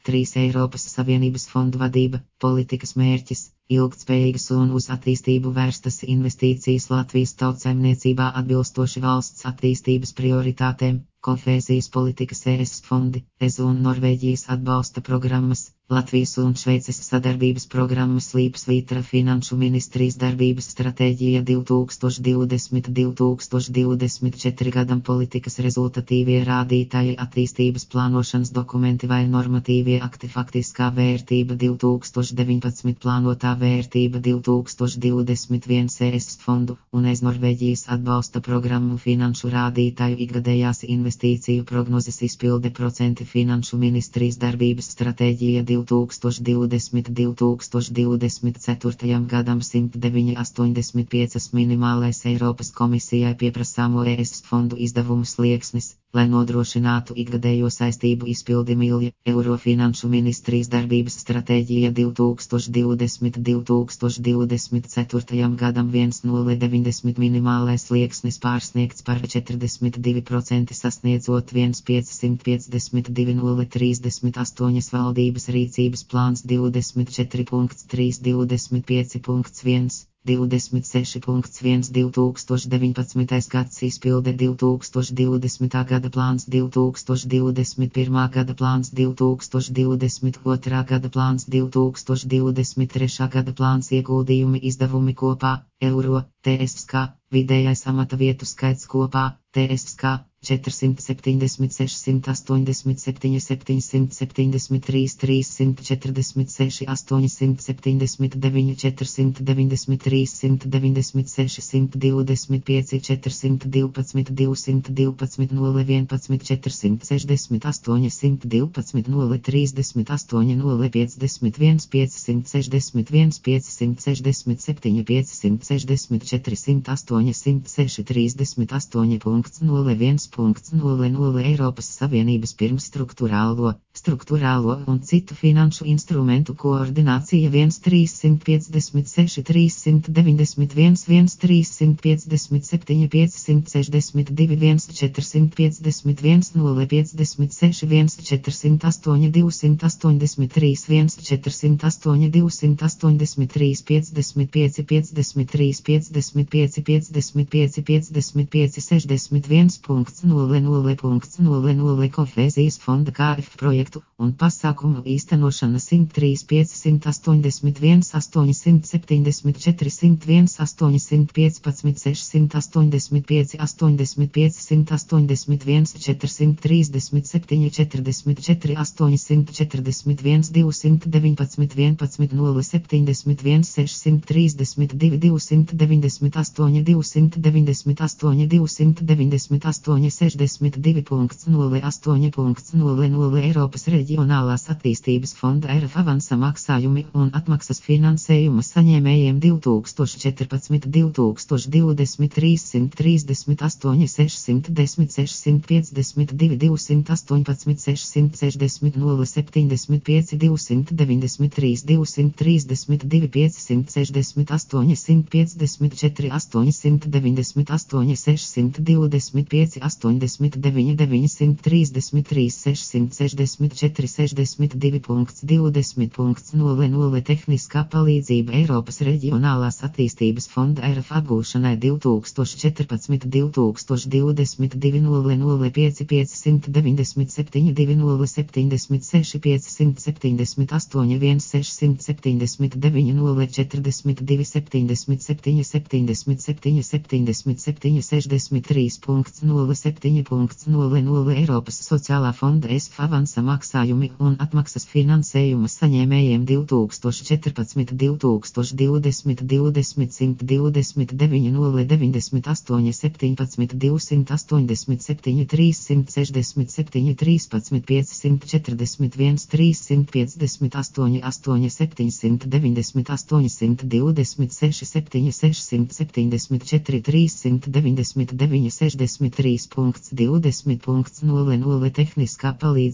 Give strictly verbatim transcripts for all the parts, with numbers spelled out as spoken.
trīs Eiropas Savienības fondu vadība, politikas mērķis, ilgtspējīgas un uz attīstību vērstas investīcijas Latvijas tautsaimniecībā atbilstoši valsts attīstības prioritātēm, kohēzijas politikas E S fondi, E Z un Norvēģijas atbalsta programmas, Latvijas un Šveices sadarbības programmas Līpsvītra Finanšu ministrijas darbības stratēģija divi tūkstoši divdesmit līdz divi tūkstoši divdesmit četri gadam politikas rezultatīvie rādītāji attīstības plānošanas dokumenti vai normatīvie akti faktiskā vērtība divi tūkstoši deviņpadsmit plānotā vērtība divi tūkstoši divdesmit viens E S fondu un E Z Norvēģijas atbalsta programmu finanšu rādītāju ikgadējās investīciju prognozes izpilde procenti Finanšu ministrijas darbības stratēģija divi tūkstoši divdesmit līdz divi tūkstoši divdesmit ceturtajam gadam simt deviņi komats astoņdesmit pieci minimālais Eiropas komisijai pieprasāmo E S fondu izdevumu slieksnis, lai nodrošinātu ikgadējo saistību izpildi milja eiro Finanšu ministrijas darbības stratēģija divi tūkstoši divdesmit līdz divi tūkstoši divdesmit ceturtajam gadam viens nulle deviņdesmit minimālais slieksnis pārsniegts par četrdesmit divi procenti sasniedzot viens piecsimt piecdesmit divi nulle trīsdesmit astoņi valdības rīcības plāns divdesmit četri trīs divdesmit pieci viens. divdesmit seši viens divi tūkstoši deviņpadsmitais gads izpilde divi tūkstoši divdesmitā gada plāns divi tūkstoši divdesmit pirmā gada plāns divi tūkstoši divdesmit otrā gada plāns divi tūkstoši divdesmit trešā gada plāns ieguldījumi izdevumi kopā, eiro, T S K, vidējais amata vietu skaits kopā, T S K, četrsimt septiņdesmit sešsimt astoņdesmit septiņi septiņsimt septiņdesmit trīs trīssimt četrdesmit seši astoņsimt septiņdesmit deviņi četrsimt deviņdesmit trīs simt deviņdesmit seši simt divdesmit pieci četrsimt divpadsmit divsimt divpadsmit nulle vienpadsmit četrsimt sešdesmit astoņi simt divpadsmit nulle trīsdesmit astoņi nulle piecdesmit viens piecsimt sešdesmit viens piecsimt sešdesmit septiņi piecsimt sešdesmit četri simt astoņi simt seši trīsdesmit astoņi nulle viens nulle nulle Eiropas Savienības pirms struktūrālo, struktūrālo un citu finanšu instrumentu koordinācija viens trīssimt piecdesmit seši trīssimt deviņdesmit viens viens trīssimt piecdesmit septiņi piecsimt sešdesmit divi viens četrsimt piecdesmit viens nulle piecdesmit seši viens četrsimt astoņi divsimt astoņdesmit trīs viens četrsimt astoņi divsimt astoņdesmit trīs piecdesmit pieci piecdesmit trīs piecdesmit pieci piecdesmit pieci piecdesmit pieci sešdesmit viens nulle nulle nulle nulle kohēzijas fonda K F projektu un pasākumu īstenošana simt trīs piecsimt astoņdesmit viens astoņsimt septiņdesmit četri simt viens astoņsimt piecpadsmit sešsimt astoņdesmit pieci astoņdesmit pieci simt astoņdesmit viens četrsimt trīsdesmit septiņi četrdesmit četri astoņsimt četrdesmit viens divsimt deviņpadsmit vienpadsmit nulle septiņdesmit viens sešsimt trīsdesmit divi divsimt deviņdesmit astoņi divsimt deviņdesmit astoņi divsimt deviņdesmit astoņi sešdesmit divi nulle astoņi nulle nulle Eiropas Reģionālās attīstības fonda R F avansa maksājumi un atmaksas finansējuma saņēmējiem divi tūkstoši četrpadsmit līdz divi tūkstoši divdesmit trīssimt trīsdesmit astoņi sešsimt desmit sešsimt piecdesmit divi divsimt astoņpadsmit sešsimt sešdesmit nulle septiņdesmit pieci divsimt deviņdesmit trīs divsimt trīsdesmit divi piecsimt sešdesmit astoņi simt piecdesmit četri astoņsimt deviņdesmit astoņi sešsimt divdesmit pieci astoņdesmit deviņi deviņsimt trīsdesmit trīs sešsimt sešdesmit četri sešdesmit divi divdesmit nulle nulle Tehniskā palīdzība Eiropas Reģionālās attīstības fonda R F apgūšanai divi tūkstoši četrpadsmit līdz divi tūkstoši divdesmit divi nulle nulle pieci piecsimt deviņdesmit septiņi divi nulle septiņdesmit seši piecsimt septiņdesmit astoņi viens sešsimt septiņdesmit deviņi nulle četrdesmit divi septiņdesmit septiņi septiņdesmit septiņi septiņdesmit septiņi sešdesmit trīs nulle septiņi nulle nulle Eiropas Sociālā fonda S F avansa maksājumi un atmaksas finansējuma saņēmējiem divi tūkstoši četrpadsmit līdz divi tūkstoši divdesmit divdesmit simt divdesmit deviņi nulle deviņdesmit astoņi septiņpadsmit divsimt astoņdesmit septiņi trīssimt sešdesmit septiņi trīspadsmit piecsimt četrdesmit viens trīssimt piecdesmit astoņi astoņi septiņsimt deviņdesmit astoņsimt divdesmit seši septiņi sešsimt septiņdesmit četri trīssimt deviņdesmit deviņi sešdesmit trīs divdesmit nulle nulle Tehniskā palīdzība Eiropas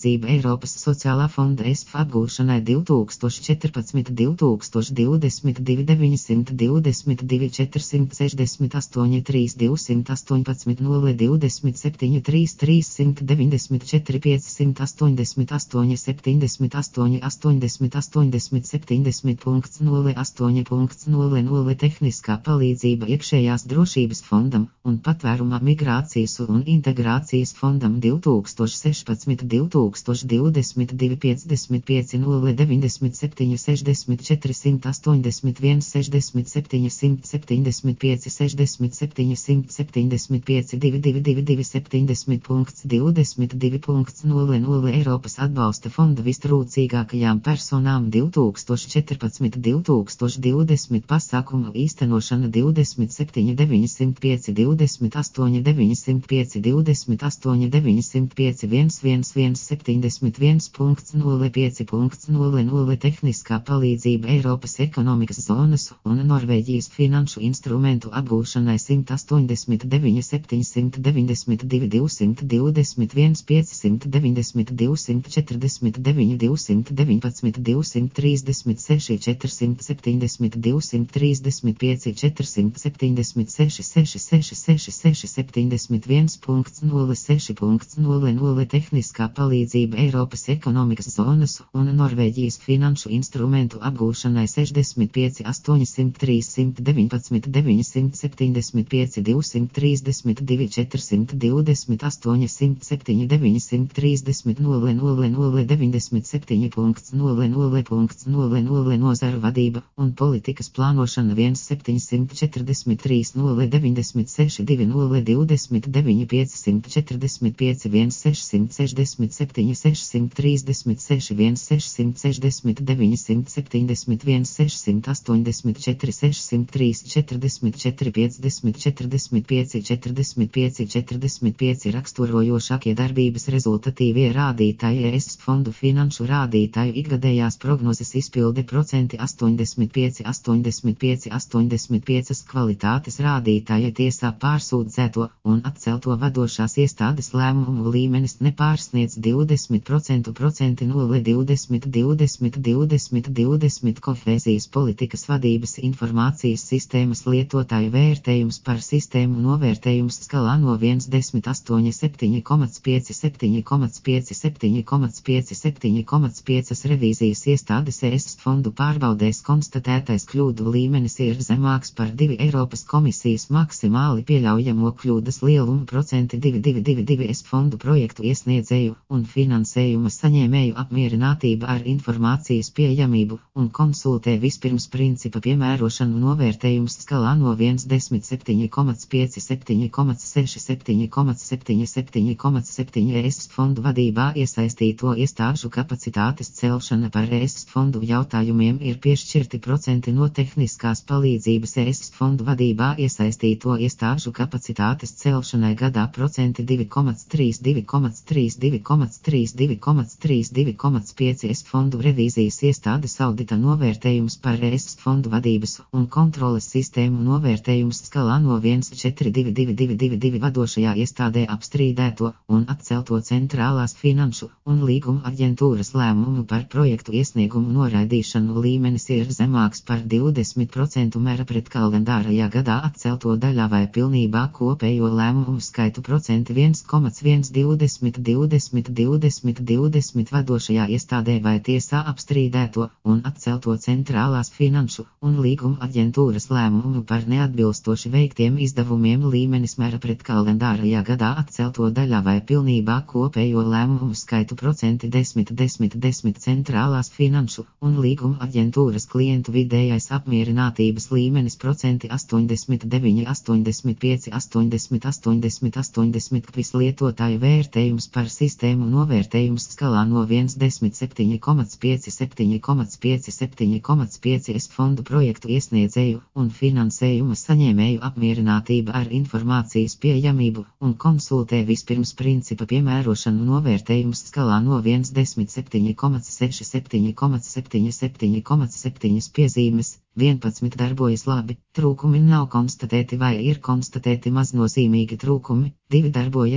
Eiropas sociālā fonda E S F apgūšanai divtūkstoš četrpadsmit līdz divtūkstoš divdesmit divi deviņsimt divdesmit divi četrsimt sešdesmit astoņi trīs divsimt astoņpadsmit nulle divdesmit septiņi trīs trīssimt deviņdesmit četri piecsimt astoņdesmit astoņi septiņdesmit astoņi astoņdesmit astoņdesmit septiņdesmit nulle astoņi nulle nulle tehniskā palīdzība iekšējās drošības fondam un patvēruma migrācijas un integrācijas fondam divtūkstoš sešpadsmit līdz divtūkstoš divdesmit divi piecdesmit pieci nulle deviņdesmit septiņi sešdesmit četri astoņdesmit viens sešdesmit septiņi septiņdesmit pieci sešdesmit septiņi septiņdesmit pieci divi divi divi divi septiņdesmit divdesmit divi nulle nulle Eiropas atbalsta fonda vistrūcīgākajām personām divtūkstoš četrpadsmit līdz divtūkstoš divdesmit pasākumu īstenošana divdesmit septiņi deviņsimt pieci divdesmit astoņi deviņsimt pieci divdesmit astoņi deviņsimt pieci viens viens viens septiņdesmit viens nulle pieci nulle nulle tehniskā palīdzība Eiropas ekonomikas zonas un Norvēģijas finanšu instrumentu apgūšanai simt astoņdesmit deviņi septiņsimt deviņdesmit divi divsimt divdesmit viens piecsimt deviņdesmit divsimt četrdesmit deviņi divsimt deviņpadsmit divsimt trīsdesmit seši četrsimt septiņdesmit divsimt trīsdesmit pieci četrsimt septiņdesmit seši seši seši seši seši septiņdesmit viens nulle seši nulle nulle tehniskā palīdzība Eiropas ekonomikas zonas un Norvēģijas finanšu instrumentu apgūšanai sešdesmit pieci astoņsimt trīssimt deviņpadsmit deviņsimt septiņdesmit pieci divsimt trīsdesmit divi četrsimt divdesmit astoņi simt septiņi deviņsimt trīsdesmit nulle nulle nulle deviņdesmit septiņi nulle nulle nulle nulle nozaru vadība un politikas plānošana viens septiņsimt četrdesmit trīs nulle deviņdesmit seši divi nulle divdesmit deviņi piecsimt četrdesmit pieci viens sešsimt sešdesmit septiņi sešsimt trīsdesmit seši viens sešsimt sešdesmit deviņi septiņdesmit viens sešsimt astoņdesmit četri sešsimt trīs četrdesmit četri piecdesmit četrdesmit pieci četrdesmit pieci četrdesmit pieci raksturojošākie darbības rezultatīvie rādītāji E S fondu finanšu rādītāju ikgadējās prognozes izpilde procenti astoņdesmit pieci astoņdesmit pieci astoņdesmit pieci kvalitātes rādītāja tiesā pārsūdzēto un atcelto vadošās iestādes lēmumu līmenis nepārsniedz divdesmit procentu procenti nulle divdesmit divdesmit divdesmit divdesmit kohēzijas politikas vadības informācijas sistēmas lietotāju vērtējums par sistēmu novērtējums skalā no viens līdz desmit astoņi septiņi pieci septiņi pieci septiņi pieci septiņi pieci revīzijas iestādes E S fondu pārbaudēs konstatētais kļūdu līmenis ir zemāks par divi Eiropas komisijas maksimāli pieļaujamo kļūdas lielumu procenti divi divi divi divi E S fondu projektu iesniedzēju un finansējuma saņēmēju apmierinātība ar informācijas pieejamību un konsultē vispirms principa piemērošanu novērtējums skalā no viens līdz desmit septiņi pieci septiņi seši septiņi septiņi septiņi septiņi E S fondu vadībā iesaistīto iestāžu kapacitātes celšana par E S fondu jautājumiem ir piešķirti procenti no tehniskās palīdzības E S fondu vadībā iesaistīto iestāžu kapacitātes celšanai gadā procenti divi trīs divi trīs divi trīs divi trīs divi pieci E S fondu revīzijas iestādes audita novērtējums par E S fondu vadības un kontroles sistēmu novērtējums skalā no viens līdz četri divi divi divi divi divi vadošajā iestādē apstrīdēto un atcelto centrālās finanšu un līguma aģentūras lēmumu par projektu iesniegumu noraidīšanu līmenis ir zemāks par divdesmit procentu mēra pret kalendārajā gadā atcelto daļā vai pilnībā kopējo lēmumu skaitu procenti viens viens divdesmit divdesmit divdesmit divdesmit vadošajā iestādē vai tiesā apstrīdēto un atcelto centrālās finanšu un līguma aģentūras lēmumu par neatbilstoši veiktiem izdevumiem līmenis mēra pret kalendārajā gadā atcelto daļā vai pilnībā kopējo lēmumu skaitu procenti desmit desmit desmit centrālās finanšu un līguma aģentūras klientu vidējais apmierinātības līmenis procenti astoņdesmit deviņi astoņdesmit pieci astoņdesmit astoņdesmit astoņdesmit kvis lietotāju vērtējums par sistēmu novērtējums skalā no viens līdz desmit septiņi pieci septiņi pieci septiņi pieci S fondu projektu iesniedzēju un finansējuma saņēmēju apmierinātība ar informācijas pieejamību un konsultē vispirms principa piemērošanu novērtējums skalā no viens līdz desmit septiņi seši septiņi septiņi septiņi septiņi piezīmes. vienpadsmit darbojas labi, trūkumi nav konstatēti vai ir konstatēti maznozīmīgi trūkumi, divi darbojas,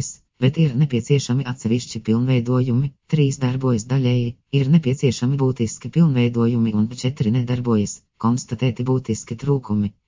bet ir nepieciešami atsevišķi pilnveidojumi, trīs darbojas daļēji, ir nepieciešami būtiski pilnveidojumi un četri nedarbojas, konstatēti būtiski trūkumi.